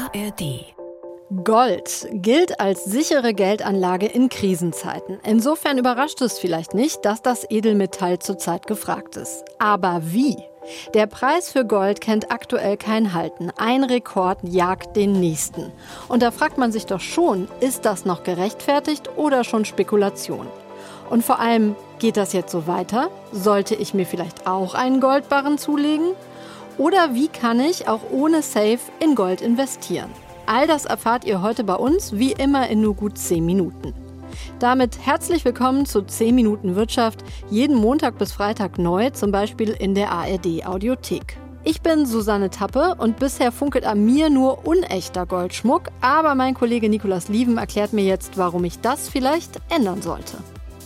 ARD. Gold gilt als sichere Geldanlage in Krisenzeiten. Insofern überrascht es vielleicht nicht, dass das Edelmetall zurzeit gefragt ist. Aber wie? Der Preis für Gold kennt aktuell kein Halten. Ein Rekord jagt den nächsten. Und da fragt man sich doch schon, ist das noch gerechtfertigt oder schon Spekulation? Und vor allem, geht das jetzt so weiter? Sollte ich mir vielleicht auch einen Goldbarren zulegen? Oder wie kann ich auch ohne Safe in Gold investieren? All das erfahrt ihr heute bei uns, wie immer in nur gut 10 Minuten. Damit herzlich willkommen zu 10 Minuten Wirtschaft, jeden Montag bis Freitag neu, zum Beispiel in der ARD Audiothek. Ich bin Susanne Tappe und bisher funkelt an mir nur unechter Goldschmuck, aber mein Kollege Nikolaus Lieven erklärt mir jetzt, warum ich das vielleicht ändern sollte.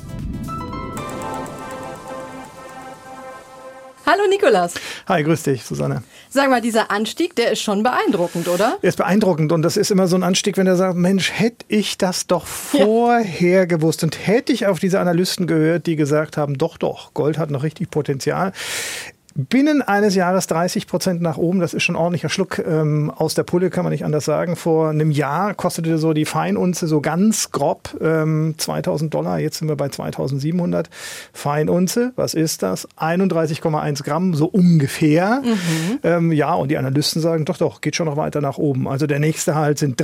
Hallo Nikolaus. Hi, grüß dich, Susanne. Sag mal, dieser Anstieg, der ist schon beeindruckend, oder? Er ist beeindruckend und das ist immer so ein Anstieg, wenn er sagt, Mensch, hätte ich das doch vorher gewusst und hätte ich auf diese Analysten gehört, die gesagt haben, doch, Gold hat noch richtig Potenzial. Binnen eines Jahres 30% nach oben, das ist schon ein ordentlicher Schluck aus der Pulle, kann man nicht anders sagen. Vor einem Jahr kostete so die Feinunze so ganz grob $2.000, jetzt sind wir bei 2.700. Feinunze, was ist das? 31,1 Gramm, so ungefähr. Ja, und die Analysten sagen, doch, geht schon noch weiter nach oben. Also der nächste Halt sind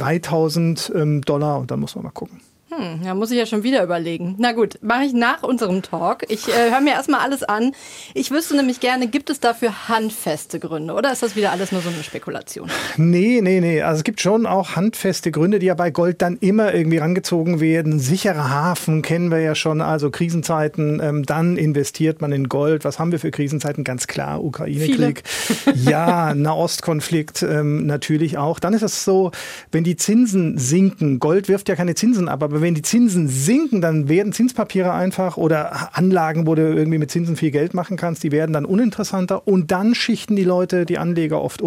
$3.000 und dann muss man mal gucken. Da muss ich ja schon wieder überlegen. Na gut, mache ich nach unserem Talk. Ich höre mir erstmal alles an. Ich wüsste nämlich gerne, gibt es dafür handfeste Gründe oder ist das wieder alles nur so eine Spekulation? Nee. Also es gibt schon auch handfeste Gründe, die ja bei Gold dann immer irgendwie rangezogen werden. Sicherer Hafen kennen wir ja schon, also Krisenzeiten, dann investiert man in Gold. Was haben wir für Krisenzeiten? Ganz klar, Ukraine-Krieg. Ja, Nahostkonflikt natürlich auch. Dann ist es so, wenn die Zinsen sinken, Gold wirft ja keine Zinsen ab, aber wenn die Zinsen sinken, dann werden Zinspapiere einfach oder Anlagen, wo du irgendwie mit Zinsen viel Geld machen kannst, die werden dann uninteressanter und dann schichten die Leute, die Anleger oft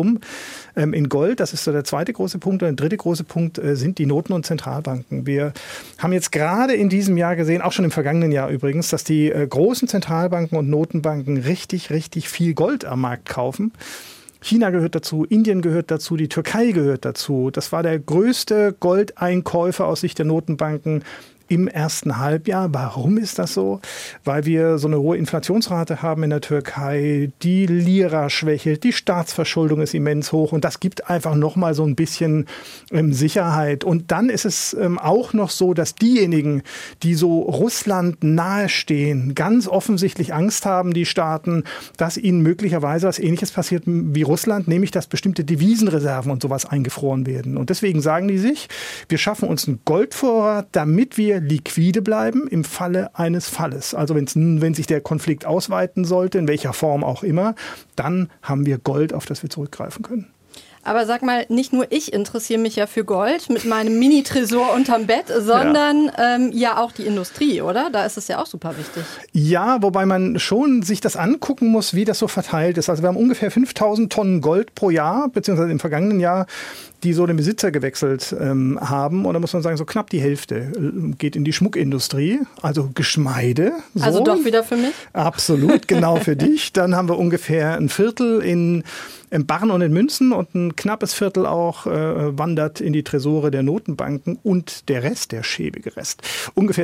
in Gold. Das ist so der zweite große Punkt. Und der dritte große Punkt sind die Noten- und Zentralbanken. Wir haben jetzt gerade in diesem Jahr gesehen, auch schon im vergangenen Jahr übrigens, dass die großen Zentralbanken und Notenbanken richtig viel Gold am Markt kaufen. China gehört dazu, Indien gehört dazu, die Türkei gehört dazu. Das war der größte Goldeinkäufer aus Sicht der Notenbanken im ersten Halbjahr. Warum ist das so? Weil wir so eine hohe Inflationsrate haben in der Türkei, die Lira schwächelt, die Staatsverschuldung ist immens hoch und das gibt einfach nochmal so ein bisschen Sicherheit. Und dann ist es auch noch so, dass diejenigen, die so Russland nahestehen, ganz offensichtlich Angst haben, die Staaten, dass ihnen möglicherweise was Ähnliches passiert wie Russland, nämlich dass bestimmte Devisenreserven und sowas eingefroren werden. Und deswegen sagen die sich, wir schaffen uns einen Goldvorrat, damit wir liquide bleiben im Falle eines Falles. Also wenn sich der Konflikt ausweiten sollte, in welcher Form auch immer, dann haben wir Gold, auf das wir zurückgreifen können. Aber sag mal, nicht nur ich interessiere mich ja für Gold mit meinem Mini-Tresor unterm Bett, sondern ja auch die Industrie, oder? Da ist es ja auch super wichtig. Ja, wobei man schon sich das angucken muss, wie das so verteilt ist. Also wir haben ungefähr 5.000 Tonnen Gold pro Jahr, beziehungsweise im vergangenen Jahr, die so den Besitzer gewechselt haben. Und da muss man sagen, so knapp die Hälfte geht in die Schmuckindustrie, also Geschmeide. So. Also doch wieder für mich? Absolut, genau für dich. Dann haben wir ungefähr ein Viertel in Barren und in Münzen und ein knappes Viertel auch wandert in die Tresore der Notenbanken und der Rest, der schäbige Rest, ungefähr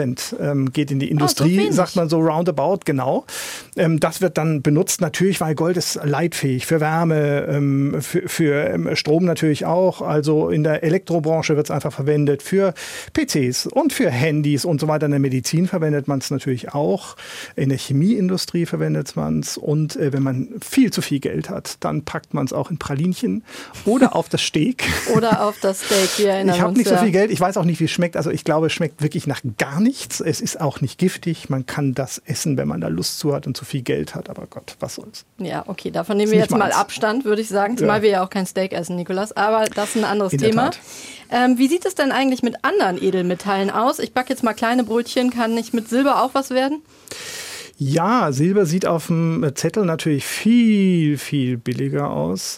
10% geht in die Industrie, sagt man so roundabout, genau. Das wird dann benutzt natürlich, weil Gold ist leitfähig für Wärme, für Strom natürlich auch. Also in der Elektrobranche wird es einfach verwendet für PCs und für Handys und so weiter. In der Medizin verwendet man es natürlich auch. In der Chemieindustrie verwendet man es. Und wenn man viel zu viel Geld hat, dann packt man es auch in Pralinchen oder auf das Steak. Oder auf das Steak, wir erinnern uns. Ich habe nicht so viel Geld, ich weiß auch nicht, wie es schmeckt. Also ich glaube, es schmeckt wirklich nach gar nichts. Es ist auch nicht giftig. Man kann das essen, wenn man da Lust zu hat und zu viel Geld hat. Aber Gott, was soll's. Ja, okay, davon nehmen wir jetzt mal Abstand, würde ich sagen. Zumal wir ja auch kein Steak essen, Nikolaus. Aber das ist ein anderes Thema. Wie sieht es denn eigentlich mit anderen Edelmetallen aus? Ich backe jetzt mal kleine Brötchen. Kann nicht mit Silber auch was werden? Ja, Silber sieht auf dem Zettel natürlich viel, viel billiger aus.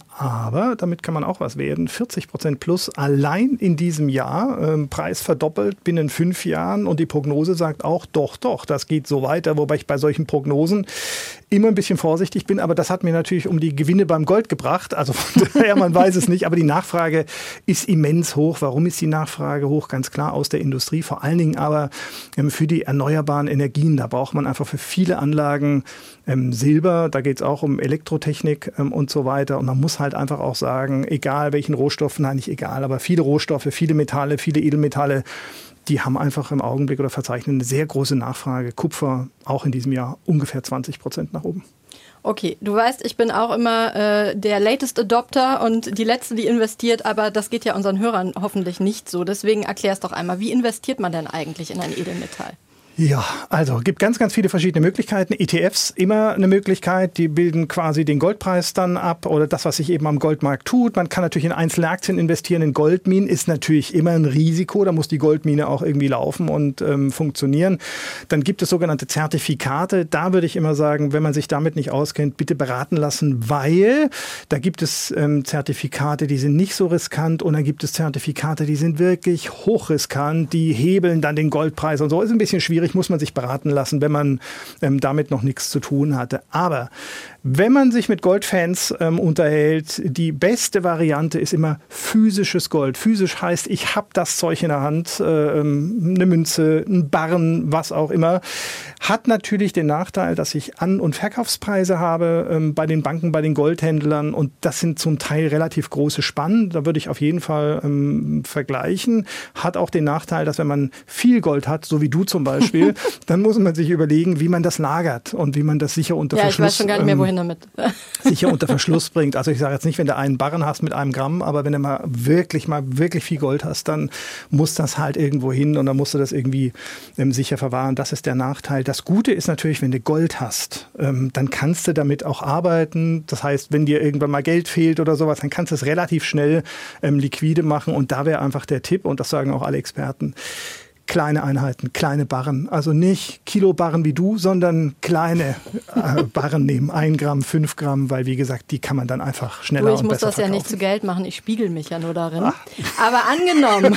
Aber damit kann man auch was werden. 40% plus allein in diesem Jahr. Preis verdoppelt binnen 5 Jahren. Und die Prognose sagt auch, doch, das geht so weiter. Wobei ich bei solchen Prognosen immer ein bisschen vorsichtig bin. Aber das hat mir natürlich um die Gewinne beim Gold gebracht. Also von daher, man weiß es nicht. Aber die Nachfrage ist immens hoch. Warum ist die Nachfrage hoch? Ganz klar aus der Industrie. Vor allen Dingen aber für die erneuerbaren Energien. Da braucht man einfach für viele Anlagen Silber, da geht es auch um Elektrotechnik und so weiter. Und man muss halt einfach auch sagen, egal welchen Rohstoff, nein, nicht egal, aber viele Rohstoffe, viele Metalle, viele Edelmetalle, die haben einfach im Augenblick oder verzeichnen eine sehr große Nachfrage. Kupfer auch in diesem Jahr ungefähr 20% nach oben. Okay, du weißt, ich bin auch immer der latest Adopter und die Letzte, die investiert, aber das geht ja unseren Hörern hoffentlich nicht so. Deswegen erklär es doch einmal, wie investiert man denn eigentlich in ein Edelmetall? Ja, also gibt ganz, ganz viele verschiedene Möglichkeiten. ETFs immer eine Möglichkeit, die bilden quasi den Goldpreis dann ab oder das, was sich eben am Goldmarkt tut. Man kann natürlich in einzelne Aktien investieren. In Goldminen ist natürlich immer ein Risiko. Da muss die Goldmine auch irgendwie laufen und funktionieren. Dann gibt es sogenannte Zertifikate. Da würde ich immer sagen, wenn man sich damit nicht auskennt, bitte beraten lassen, weil da gibt es Zertifikate, die sind nicht so riskant und dann gibt es Zertifikate, die sind wirklich hochriskant. Die hebeln dann den Goldpreis und so. Ist ein bisschen schwierig. Muss man sich beraten lassen, wenn man damit noch nichts zu tun hatte. Aber wenn man sich mit Goldfans unterhält, die beste Variante ist immer physisches Gold. Physisch heißt, ich habe das Zeug in der Hand, eine Münze, ein Barren, was auch immer. Hat natürlich den Nachteil, dass ich An- und Verkaufspreise habe bei den Banken, bei den Goldhändlern und das sind zum Teil relativ große Spannen. Da würde ich auf jeden Fall vergleichen. Hat auch den Nachteil, dass wenn man viel Gold hat, so wie du zum Beispiel, dann muss man sich überlegen, wie man das lagert und wie man das sicher unter Verschluss... Ja, ich weiß schon gar nicht mehr, wohin damit. Sicher unter Verschluss bringt. Also ich sage jetzt nicht, wenn du einen Barren hast mit 1 Gramm, aber wenn du mal wirklich viel Gold hast, dann muss das halt irgendwo hin und dann musst du das irgendwie sicher verwahren. Das ist der Nachteil. Das Gute ist natürlich, wenn du Gold hast, dann kannst du damit auch arbeiten. Das heißt, wenn dir irgendwann mal Geld fehlt oder sowas, dann kannst du es relativ schnell liquide machen und da wäre einfach der Tipp, und das sagen auch alle Experten, kleine Einheiten, kleine Barren. Also nicht Kilobarren wie du, sondern kleine Barren nehmen. 1 Gramm, 5 Gramm, weil wie gesagt, die kann man dann einfach schneller und besser verkaufen. Ich muss das ja nicht zu Geld machen, ich spiegel mich ja nur darin. Ach. Aber angenommen,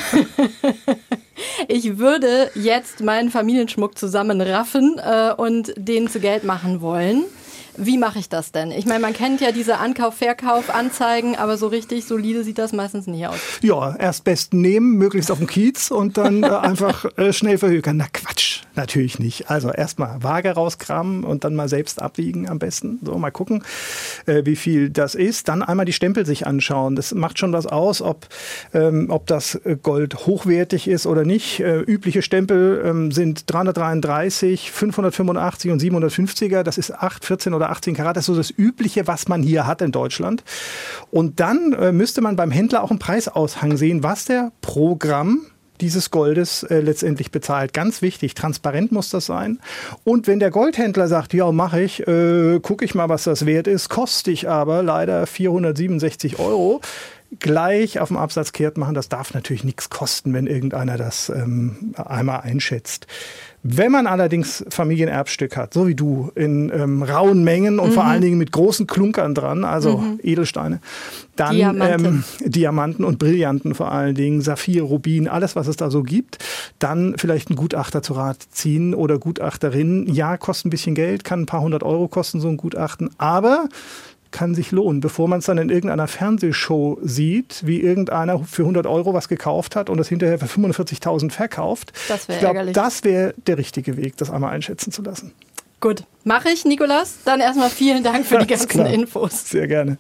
ich würde jetzt meinen Familienschmuck zusammenraffen und den zu Geld machen wollen. Wie mache ich das denn? Ich meine, man kennt ja diese Ankauf-Verkauf-Anzeigen, aber so richtig solide sieht das meistens nicht aus. Ja, erst besten nehmen, möglichst auf dem Kiez und dann einfach schnell verhökern. Na Quatsch, natürlich nicht. Also erstmal Waage rauskramen und dann mal selbst abwiegen am besten. So, mal gucken, wie viel das ist. Dann einmal die Stempel sich anschauen. Das macht schon was aus, ob das Gold hochwertig ist oder nicht. Übliche Stempel sind 333, 585 und 750er. Das ist 8, 14 oder 18 Karat, das ist so das Übliche, was man hier hat in Deutschland. Und dann müsste man beim Händler auch einen Preisaushang sehen, was der pro Gramm dieses Goldes letztendlich bezahlt. Ganz wichtig, transparent muss das sein. Und wenn der Goldhändler sagt, ja, mache ich, gucke ich mal, was das wert ist, koste ich aber leider 467 €, gleich auf dem Absatz kehrt machen. Das darf natürlich nichts kosten, wenn irgendeiner das einmal einschätzt. Wenn man allerdings Familienerbstück hat, so wie du, in rauen Mengen und vor allen Dingen mit großen Klunkern dran, also Edelsteine, dann Diamanten und Brillanten vor allen Dingen, Saphir, Rubin, alles, was es da so gibt, dann vielleicht einen Gutachter zu Rat ziehen oder Gutachterin. Ja, kostet ein bisschen Geld, kann ein paar 100 € kosten, so ein Gutachten, aber kann sich lohnen, bevor man es dann in irgendeiner Fernsehshow sieht, wie irgendeiner für 100 € was gekauft hat und das hinterher für 45.000 verkauft. Das wäre ärgerlich. Das wäre der richtige Weg, das einmal einschätzen zu lassen. Gut, mache ich, Nikolaus. Dann erstmal vielen Dank für die ganzen Infos. Sehr gerne.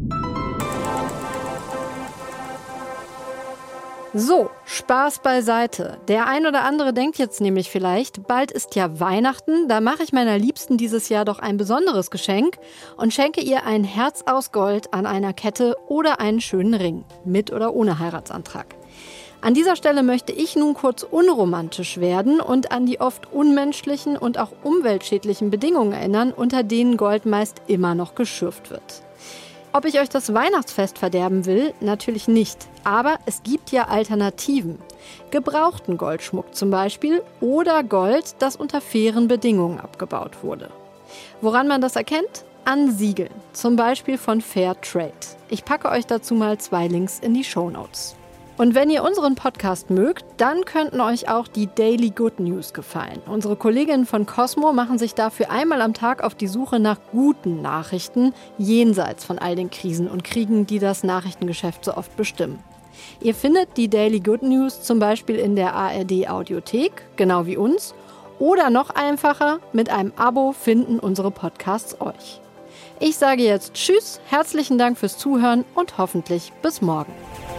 So, Spaß beiseite. Der ein oder andere denkt jetzt nämlich vielleicht, bald ist ja Weihnachten, da mache ich meiner Liebsten dieses Jahr doch ein besonderes Geschenk und schenke ihr ein Herz aus Gold an einer Kette oder einen schönen Ring, mit oder ohne Heiratsantrag. An dieser Stelle möchte ich nun kurz unromantisch werden und an die oft unmenschlichen und auch umweltschädlichen Bedingungen erinnern, unter denen Gold meist immer noch geschürft wird. Ob ich euch das Weihnachtsfest verderben will? Natürlich nicht. Aber es gibt ja Alternativen. Gebrauchten Goldschmuck zum Beispiel oder Gold, das unter fairen Bedingungen abgebaut wurde. Woran man das erkennt? An Siegeln, zum Beispiel von Fair Trade. Ich packe euch dazu mal 2 Links in die Shownotes. Und wenn ihr unseren Podcast mögt, dann könnten euch auch die Daily Good News gefallen. Unsere Kolleginnen von Cosmo machen sich dafür einmal am Tag auf die Suche nach guten Nachrichten, jenseits von all den Krisen und Kriegen, die das Nachrichtengeschäft so oft bestimmen. Ihr findet die Daily Good News zum Beispiel in der ARD Audiothek, genau wie uns, oder noch einfacher, mit einem Abo finden unsere Podcasts euch. Ich sage jetzt Tschüss, herzlichen Dank fürs Zuhören und hoffentlich bis morgen.